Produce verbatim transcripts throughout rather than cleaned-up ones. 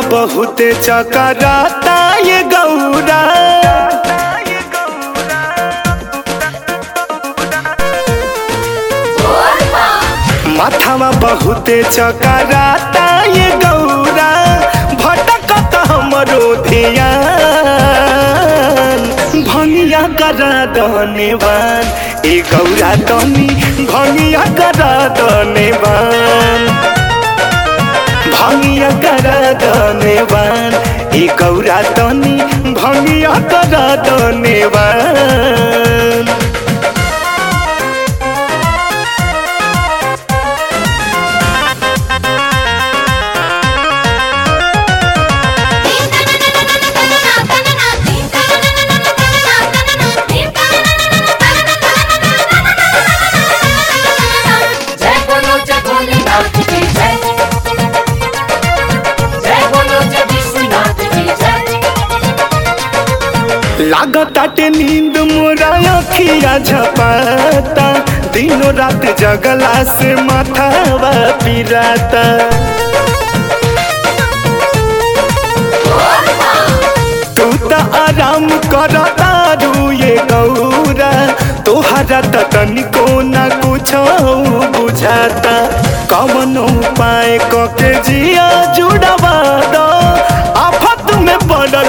बहुते चकराता ये गौरा, माथावा बहुते चकराता ये गौरा, भटकत हमरो ध्यान। भंगिया करा धन्यवान ए गौरा तनी, भंगिया करा धन्यवान, भंगिया करा धन्यवान ए गौरा तनी, भंगिया करा धन्यवान। लागताटे नींद मोरा अखिया झपाता, दिनों रात जगला से माथावा पिराता। तू तो आराम करता रू ये गौरा, तोहरा तो तनिको ना कुछ बुझाता। कौन उपाय कके जिया जुड़वा दो, आफत में पड़ल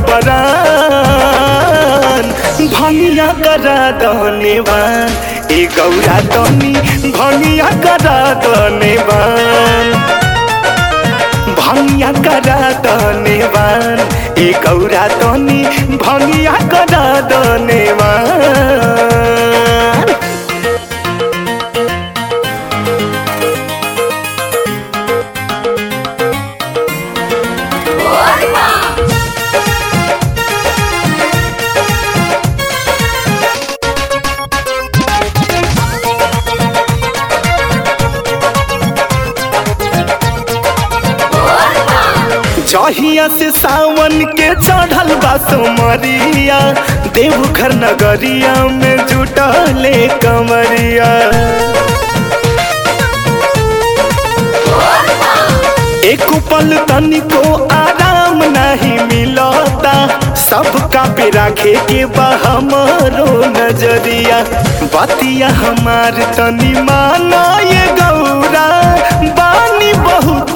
बबरान। भंगिया करा धन्यवान ए गौरा तनी, भंगिया करा धन्यवान, भंगिया करा धन्यवान ए गौरा तनी, भंगिया करा धन्यवान। जहिया से सावन के चढ़ल बा सोमरिया, देवघर नगरिया में जुटले कंवरिया। एक पल तनिको आराम नहीं मिलता, सबका पे राखे के बा हमरो नजरिया। बतिया हमार तनी माना ये गौरा, बानी बहुत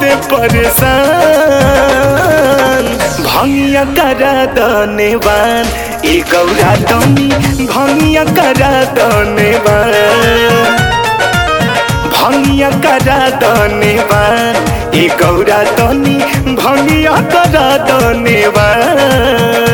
परेशान। भंगिया करा धन्यवान ए गौरा तनी, भंगिया करा धन्यवान, भंगिया करा धन्यवान ए गौरा तनी, भंगिया करा धन्यवान।